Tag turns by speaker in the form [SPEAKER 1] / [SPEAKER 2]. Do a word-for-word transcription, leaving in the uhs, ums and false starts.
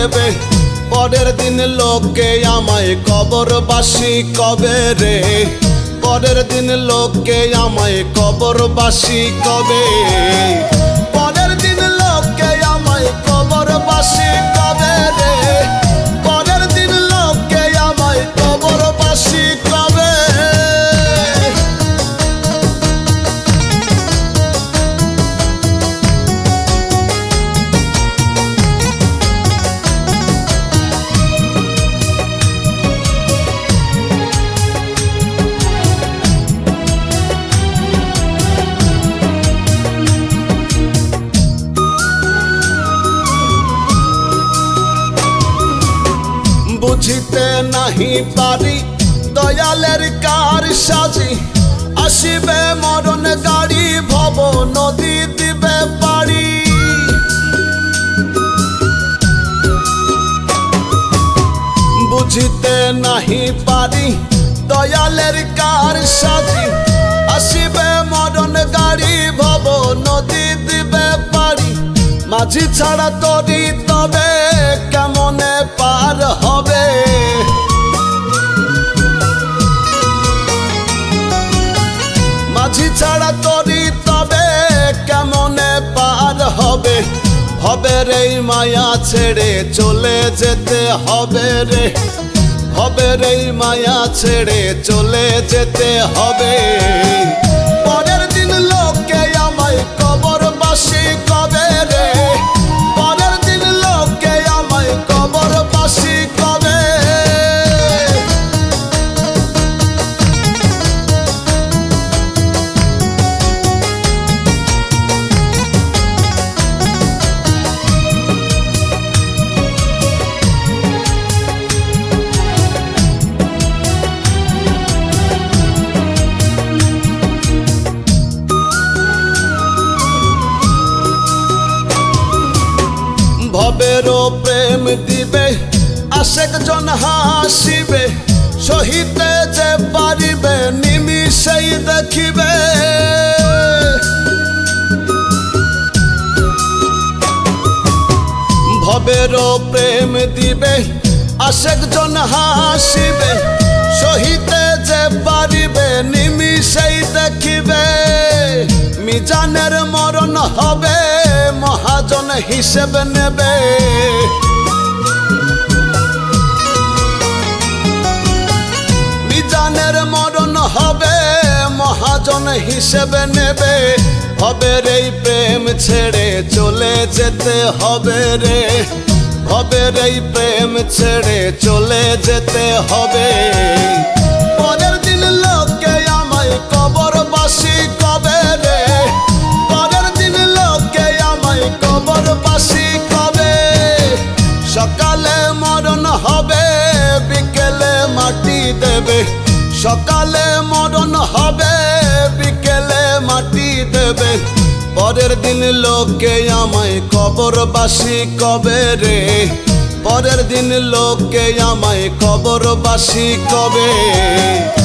[SPEAKER 1] দেবে। পরের দিন লোকে আমায় কবরবাসী কবে রে, পরের দিন লোকে আমায় কবরবাসী কবে, পরের দিন লোকে আমায় কবরবাসী কবে রে, পরের দিন লোকে আমায় কবরবাসী কবে। বুঝিতে নাহি পারি দয়ালের কার সাজি, আসিবে মরণ গাড়ি ভব নদী দিবে পারি। বুঝিতে নাহি পারি দয়ালের কার সাজি, আসিবে মরণ গাড়ি ভব নদী দিবে পারি। মাঝি ছাড়া তরি তবে কেমনে পার হবে, মাঝি ছাড়া তরি তবে কেমনে পার হবে। হবে রে মায়া ছেড়ে চলে যেতে হবে রে, হবে রে মায়া ছেড়ে চলে যেতে হবে। পরের দিন লোকে আমায় কবরবাসী কবে রে, পরের দিন লোকে আমায় কবরবাসী কবে। ভবেরও প্রেম দিবে আশেক জন হাসিবে, সহিতে যে পারিবে নিমিষেই দেখিবে। ভবেরও প্রেম দিবে আশেক জন হাসিবে, সহিতে যে পারিবে নিমিষেই দেখিবে। মিজানের মরণ হবে মহাজন হিসেব নেবে, মিজানের মরণ হবে মহাজন হিসেব নেবে। হবে রে প্রেম ছেড়ে চলে যেতে হবে রে, হবে রে প্রেম ছেড়ে চলে যেতে হবে। পরের দিন লোকে আমায় কবরবাসী কবে রে, পরের দিন লোকে আমায় কবরবাসী কবে। সকালে মরণ হবে বিকেলে মাটি দেবে, সকালে মরণ হবে বিকেলে মাটি দেবে। পরের দিন লোকে আমায় কবরবাসী কবে রে, পরের দিন লোকে আমায় কবরবাসী কবে।